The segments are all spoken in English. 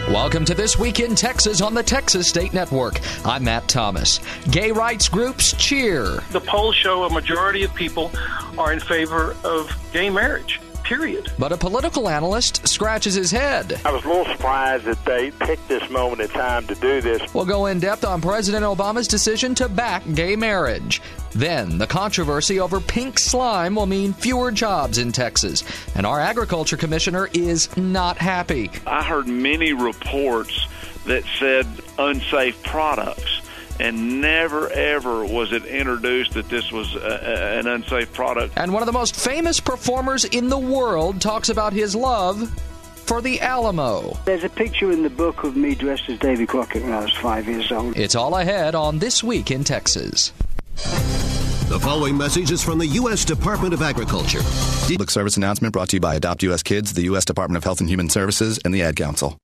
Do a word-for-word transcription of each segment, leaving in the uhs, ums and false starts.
Welcome to This Week in Texas on the Texas State Network. I'm Matt Thomas. Gay rights groups cheer. The polls show a majority of people are in favor of gay marriage, period. But a political analyst scratches his head. I was a little surprised that they picked this moment in time to do this. We'll go in depth on President Obama's decision to back gay marriage. Then, the controversy over pink slime will mean fewer jobs in Texas. And our agriculture commissioner is not happy. I heard many reports that said unsafe products. And never, ever was it introduced that this was a, a, an unsafe product. And one of the most famous performers in the world talks about his love for the Alamo. There's a picture in the book of me dressed as Davy Crockett when I was five years old. It's all ahead on This Week in Texas. The following message is from the U S Department of Agriculture. Public service announcement brought to you by Adopt U S Kids, the U S Department of Health and Human Services, and the Ad Council.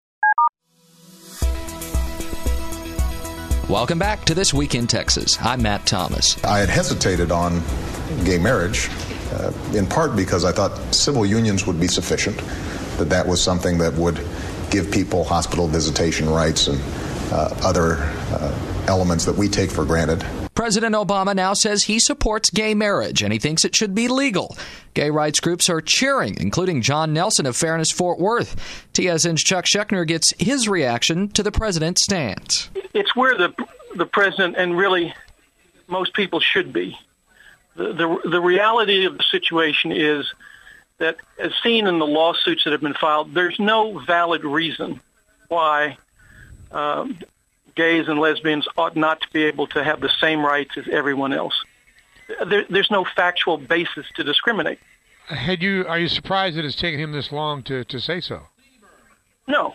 Welcome back to This Week in Texas. I'm Matt Thomas. I had hesitated on gay marriage, uh, in part because I thought civil unions would be sufficient, that that was something that would give people hospital visitation rights and uh, other uh, elements that we take for granted. President Obama now says he supports gay marriage, and he thinks it should be legal. Gay rights groups are cheering, including John Nelson of Fairness Fort Worth. T S N's Chuck Schechner gets his reaction to the president's stance. It's where the the president and really most people should be. The, the, the reality of the situation is that, as seen in the lawsuits that have been filed, there's no valid reason why um, gays and lesbians ought not to be able to have the same rights as everyone else. There, there's no factual basis to discriminate. Had you, are you surprised that it's taken him this long to, to say so? No.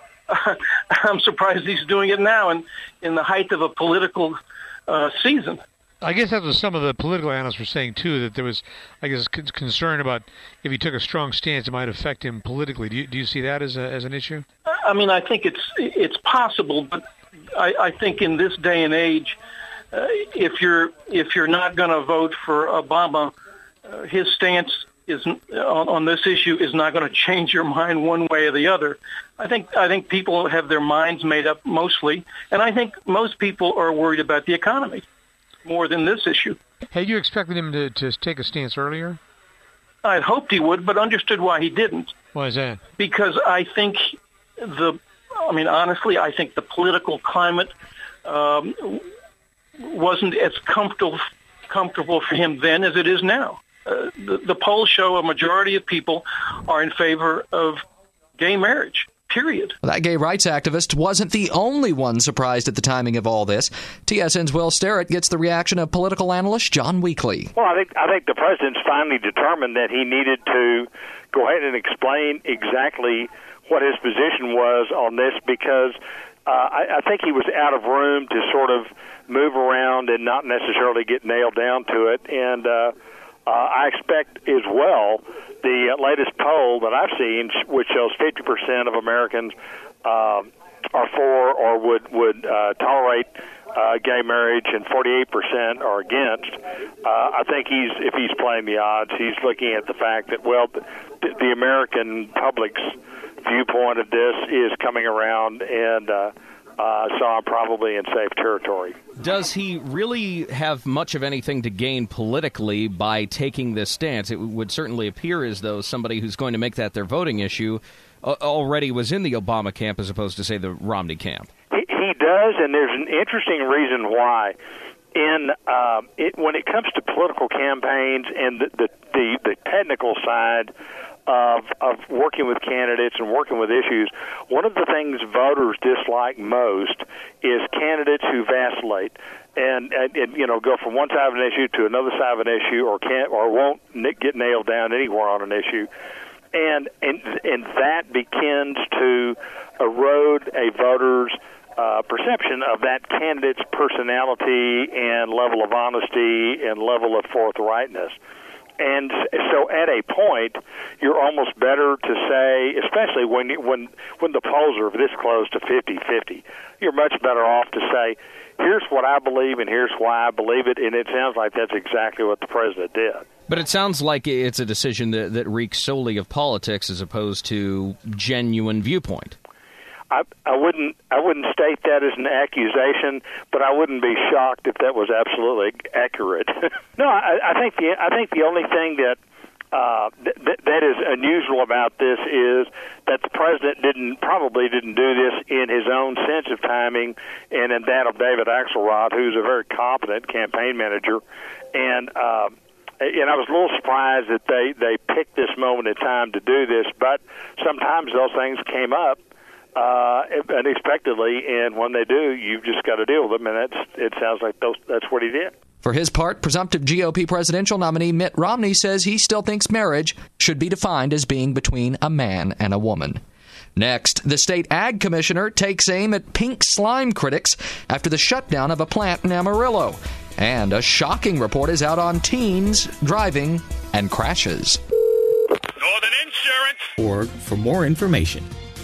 I'm surprised he's doing it now in, in the height of a political uh, season. I guess that was some of the political analysts were saying, too, that there was, I guess, concern about if he took a strong stance, it might affect him politically. Do you, do you see that as a, as an issue? I mean, I think it's it's possible, but I, I think in this day and age, uh, if you're if you're not going to vote for Obama, uh, his stance is on, on this issue is not going to change your mind one way or the other. I think I think people have their minds made up mostly, and I think most people are worried about the economy more than this issue. Had you expected him to, to take a stance earlier? I had hoped he would, but understood why he didn't. Why is that? Because I think the, I mean, honestly, I think the political climate um, wasn't as comfortable comfortable for him then as it is now. Uh, the, the polls show a majority of people are in favor of gay marriage. Period. That gay rights activist wasn't the only one surprised at the timing of all this. T S N's Will Sterrett gets the reaction of political analyst John Weekly. Well, I think I think the president's finally determined that he needed to go ahead and explain exactly what his position was on this, because uh, I, I think he was out of room to sort of move around and not necessarily get nailed down to it. And uh, uh, I expect as well the uh, latest poll that I've seen, which shows fifty percent of Americans uh, are for or would would uh, tolerate uh, gay marriage, and forty-eight percent are against. Uh, I think he's if he's playing the odds, he's looking at the fact that, well, the, the American public's viewpoint of this is coming around, and uh, uh, so I'm probably in safe territory. Does he really have much of anything to gain politically by taking this stance? It would certainly appear as though somebody who's going to make that their voting issue uh, already was in the Obama camp as opposed to, say, the Romney camp. He, he does, and there's an interesting reason why. In uh, it, when it comes to political campaigns and the the, the, the technical side of of working with candidates and working with issues, one of the things voters dislike most is candidates who vacillate and, and, and you know go from one side of an issue to another side of an issue, or can't or won't get nailed down anywhere on an issue, and and and that begins to erode a voter's uh, perception of that candidate's personality and level of honesty and level of forthrightness. And so at a point, you're almost better to say, especially when when when the polls are this close to fifty-fifty, you're much better off to say, here's what I believe and here's why I believe it, and it sounds like that's exactly what the president did. But it sounds like it's a decision that, that reeks solely of politics as opposed to genuine viewpoint. I, I wouldn't I wouldn't state that as an accusation, but I wouldn't be shocked if that was absolutely accurate. no, I, I think the I think the only thing that uh, th- th- that is unusual about this is that the president didn't probably didn't do this in his own sense of timing, and in that of David Axelrod, who's a very competent campaign manager, and. Uh, And I was a little surprised that they, they picked this moment in time to do this, but sometimes those things came up uh, unexpectedly, and when they do, you've just got to deal with them, and that's, it sounds like those, that's what he did. For his part, presumptive G O P presidential nominee Mitt Romney says he still thinks marriage should be defined as being between a man and a woman. Next, the state ag commissioner takes aim at pink slime critics after the shutdown of a plant in Amarillo. And a shocking report is out on teens driving and crashes. Northern Insurance. Org for more information.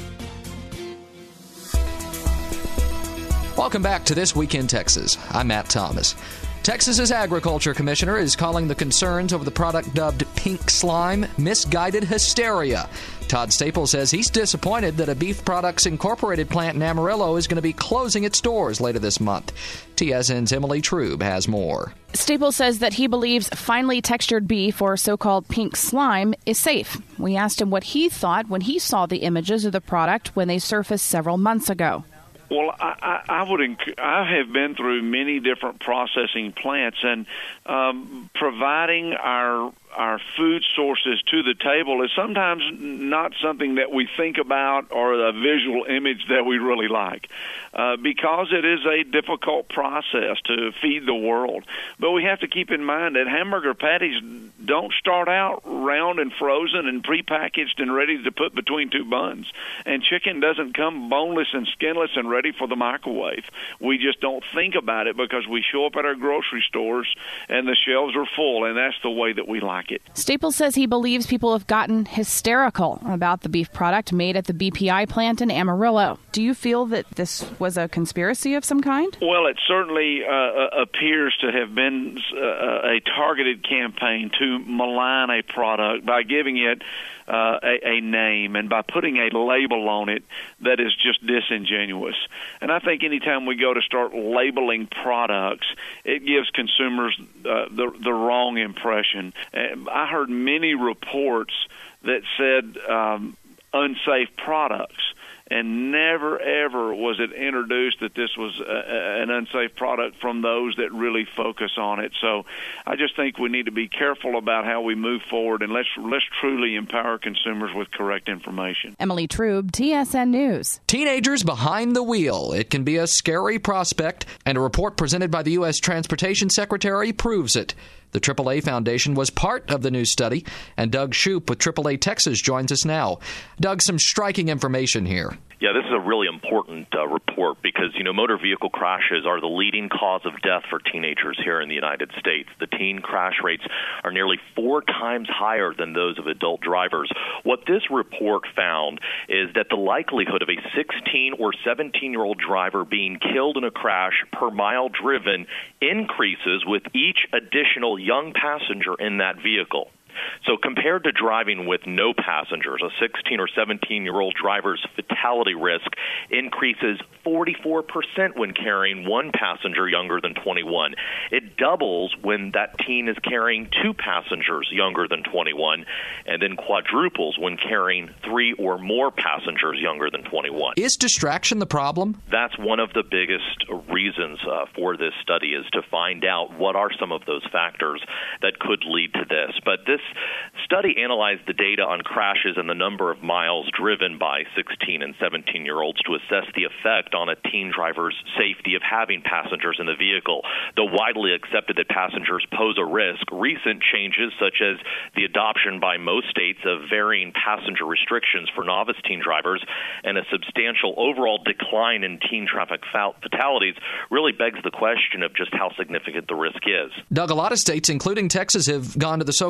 Welcome back to This Week in Texas. I'm Matt Thomas. Texas's agriculture commissioner is calling the concerns over the product dubbed pink slime misguided hysteria. Todd Staples says he's disappointed that a Beef Products Incorporated plant in Amarillo is going to be closing its doors later this month. T S N's Emily Trube has more. Staples says that he believes finely textured beef, or so-called pink slime, is safe. We asked him what he thought when he saw the images of the product when they surfaced several months ago. Well, I, I, I would. Inc- I have been through many different processing plants, and um, providing our our food sources to the table is sometimes not something that we think about or a visual image that we really like, uh, because it is a difficult process to feed the world. But we have to keep in mind that hamburger patties don't start out round and frozen and prepackaged and ready to put between two buns. And chicken doesn't come boneless and skinless and ready for the microwave. We just don't think about it because we show up at our grocery stores and the shelves are full, and that's the way that we like it. Staples says he believes people have gotten hysterical about the beef product made at the B P I plant in Amarillo. Do you feel that this was a conspiracy of some kind? Well, it certainly uh, appears to have been uh, a targeted campaign to malign a product by giving it Uh, a, a name and by putting a label on it that is just disingenuous. And I think anytime we go to start labeling products, it gives consumers uh, the, the wrong impression. And I heard many reports that said um, unsafe products, and never, ever was it introduced that this was a, an unsafe product from those that really focus on it. So I just think we need to be careful about how we move forward, and let's let's truly empower consumers with correct information. Emily Trube, T S N News. Teenagers behind the wheel. It can be a scary prospect, and a report presented by the U S Transportation Secretary proves it. The triple A Foundation was part of the new study, and Doug Shoup with triple A Texas joins us now. Doug, some striking information here. Yeah, this is a really important uh, report because, you know, motor vehicle crashes are the leading cause of death for teenagers here in the United States. The teen crash rates are nearly four times higher than those of adult drivers. What this report found is that the likelihood of a sixteen or seventeen-year-old driver being killed in a crash per mile driven increases with each additional young passenger in that vehicle. So compared to driving with no passengers, a sixteen or seventeen-year-old driver's fatality risk increases forty-four percent when carrying one passenger younger than twenty-one. It doubles when that teen is carrying two passengers younger than twenty-one, and then quadruples when carrying three or more passengers younger than twenty-one. Is distraction the problem? That's one of the biggest reasons uh, for this study, is to find out what are some of those factors that could lead to this. But this study analyzed the data on crashes and the number of miles driven by sixteen and seventeen-year-olds to assess the effect on a teen driver's safety of having passengers in the vehicle. Though widely accepted that passengers pose a risk, recent changes such as the adoption by most states of varying passenger restrictions for novice teen drivers and a substantial overall decline in teen traffic fatalities really begs the question of just how significant the risk is. Doug, a lot of states, including Texas, have gone to the so-called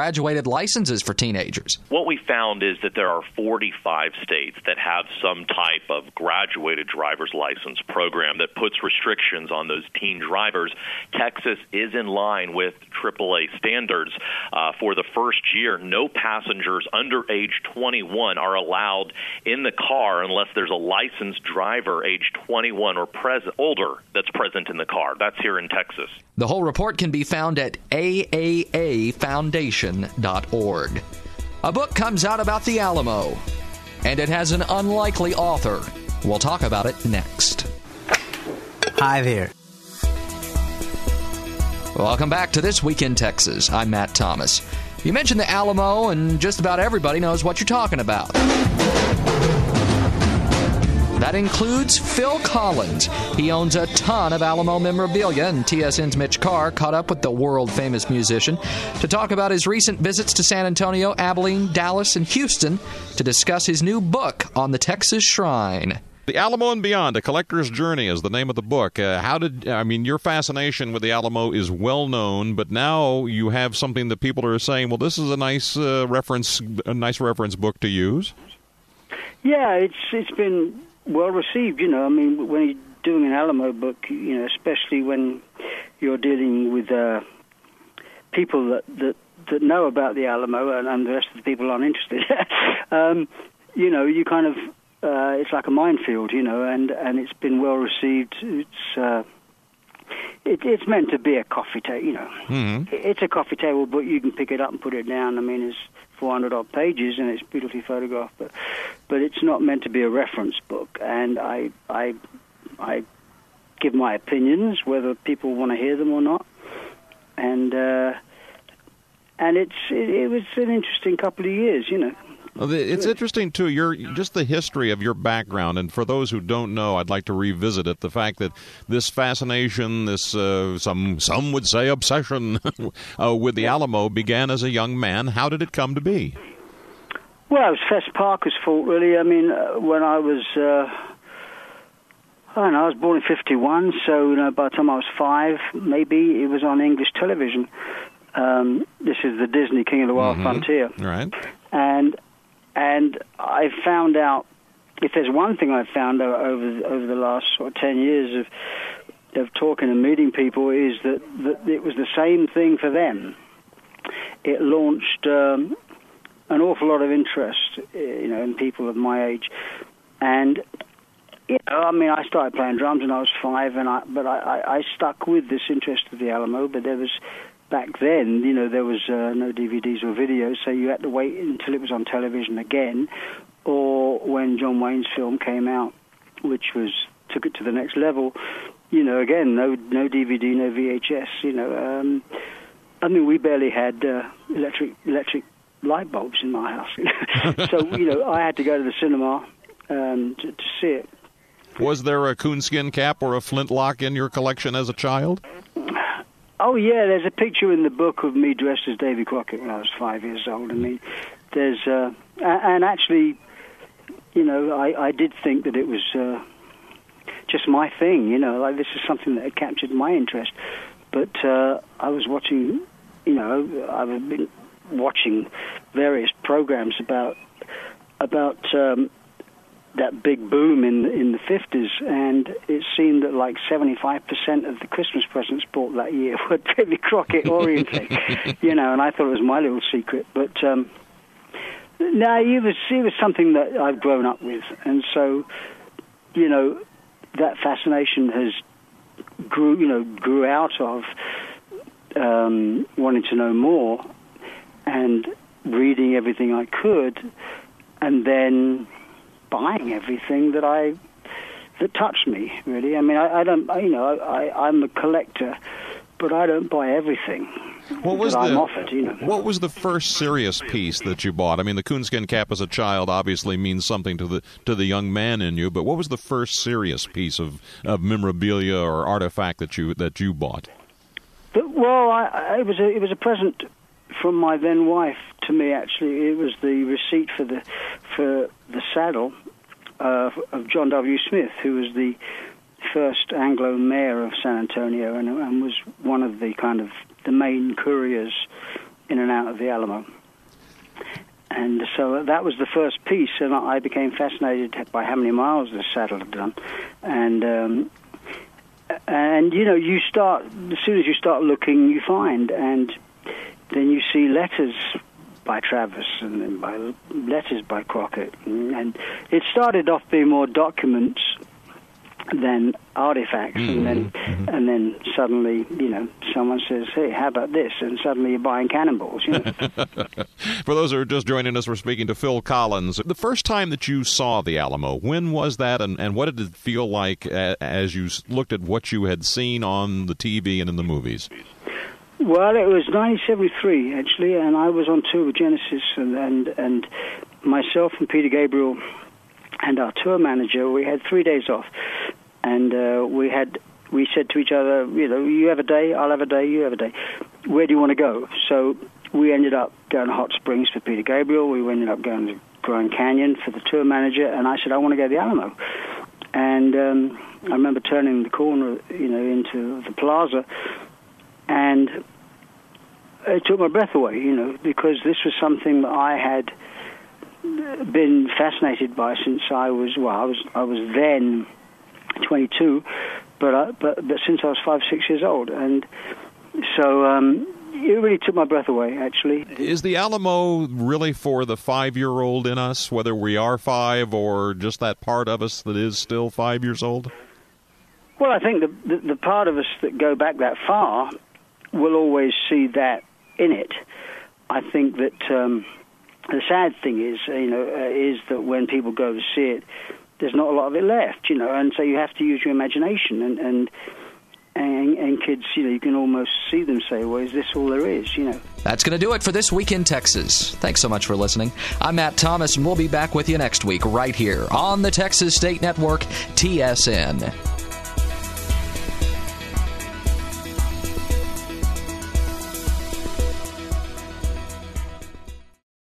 graduated licenses for teenagers. What we found is that there are forty-five states that have some type of graduated driver's license program that puts restrictions on those teen drivers. Texas is in line with triple A standards. Uh, for the first year, no passengers under age twenty-one are allowed in the car unless there's a licensed driver age twenty-one or pres- older that's present in the car. That's here in Texas. The whole report can be found at A A A foundation dot org. A book comes out about the Alamo, and it has an unlikely author. We'll talk about it next. Hi there. Welcome back to This Week in Texas. I'm Matt Thomas. You mentioned the Alamo, and just about everybody knows what you're talking about. That includes Phil Collins. He owns a ton of Alamo memorabilia, and T S N's Mitch Carr caught up with the world-famous musician to talk about his recent visits to San Antonio, Abilene, Dallas, and Houston to discuss his new book on the Texas Shrine. The Alamo and Beyond, A Collector's Journey is the name of the book. Uh, how did, I mean, your fascination with the Alamo is well known, but now you have something that people are saying, well, this is a nice uh, reference, a nice reference book to use. Yeah, it's it's been well received, you know. I mean, when you're doing an Alamo book, you know, especially when you're dealing with uh, people that, that, that know about the Alamo and, and the rest of the people aren't interested, um, you know, you kind of, uh, it's like a minefield, you know, and, and it's been well received. It's uh, it, it's meant to be a coffee table, you know. Mm-hmm. It's a coffee table book. You can pick it up and put it down. I mean, it's four hundred odd pages and it's beautifully photographed, but but it's not meant to be a reference book. And I I I give my opinions, whether people want to hear them or not. And uh, and it's it, it was an interesting couple of years, you know. Well, it's interesting, too, your just the history of your background. And for those who don't know, I'd like to revisit it. The fact that this fascination, this uh, some some would say obsession uh, with the Alamo began as a young man. How did it come to be? Well, it was Fess Parker's fault, really. I mean, uh, when I was, uh, I don't know, I was born in fifty-one, so you know, by the time I was five, maybe it was on English television. Um, this is the Disney King of the Wild mm-hmm. Frontier. Right. And And I found out, if there's one thing I've found over over the last sort of ten years of of talking and meeting people, is that, that it was the same thing for them. It launched um, an awful lot of interest, you know, in people of my age. And, you know, I mean, I started playing drums when I was five, and I, but I, I stuck with this interest of the Alamo, but there was... Back then, you know, there was uh, no D V Ds or videos, so you had to wait until it was on television again, or when John Wayne's film came out, which was took it to the next level. You know, again, no no D V D, no V H S. You know, um, I mean, we barely had uh, electric electric light bulbs in my house, so you know, I had to go to the cinema um, to, to see it. Was there a coonskin cap or a flintlock in your collection as a child? Oh, yeah, there's a picture in the book of me dressed as Davy Crockett when I was five years old. I mean, there's... Uh, and actually, you know, I, I did think that it was uh, just my thing, you know, like this is something that had captured my interest. But uh, I was watching, you know, I've been watching various programs about about um, that big boom in in the fifties, and it seemed that like seventy-five percent of the Christmas presents bought that year were Davy Crockett oriented, you know, and I thought it was my little secret. But um, no, it was, it was something that I've grown up with, and so, you know, that fascination has grew, you know, grew out of um, wanting to know more and reading everything I could, and then buying everything that I that touched me. Really, I mean, I, I don't, I, you know, I, I'm a collector, but I don't buy everything. What was that the I'm offered, you know. What was the first serious piece that you bought? I mean, the coonskin cap as a child obviously means something to the to the young man in you. But what was the first serious piece of, of memorabilia or artifact that you that you bought? But, well, I, I, it was a it was a present from my then wife to me. Actually, it was the receipt for the for the saddle uh, of John W. Smith, who was the first Anglo mayor of San Antonio, and, and was one of the kind of the main couriers in and out of the Alamo. And so that was the first piece, and I became fascinated by how many miles the saddle had done. And, um, and you know, you start, as soon as you start looking, you find, and then you see letters by Travis and then by letters by Crockett. And it started off being more documents than artifacts, mm-hmm. and then and then suddenly, you know, someone says, "Hey, how about this?" And suddenly you're buying cannonballs. You know? For those who are just joining us, we're speaking to Phil Collins. The first time that you saw the Alamo, when was that, and, and what did it feel like as you looked at what you had seen on the T V and in the movies? Well, it was nineteen seventy-three, actually, and I was on tour with Genesis, and, and, and myself and Peter Gabriel and our tour manager, we had three days off, and uh, we had we said to each other, you know, you have a day, I'll have a day, you have a day. Where do you want to go? So we ended up going to Hot Springs for Peter Gabriel. We ended up going to Grand Canyon for the tour manager, and I said, I want to go to the Alamo. And um, I remember turning the corner, you know, into the plaza, and it took my breath away, you know, because this was something that I had been fascinated by since I was, well, I was I was then twenty-two, but I, but but since I was five, six years old, and so um, it really took my breath away, actually. Is the Alamo really for the five-year-old in us, whether we are five or just that part of us that is still five years old? Well, I think the the, the part of us that go back that far will always see that in it. I think that um, the sad thing is, you know, uh, is that when people go to see it, there's not a lot of it left, you know, and so you have to use your imagination, and and and, and kids, you know, you can almost see them say, well, is this all there is, you know? That's going to do it for This Week in Texas. Thanks so much for listening. I'm Matt Thomas, and we'll be back with you next week right here on the Texas State Network, T S N.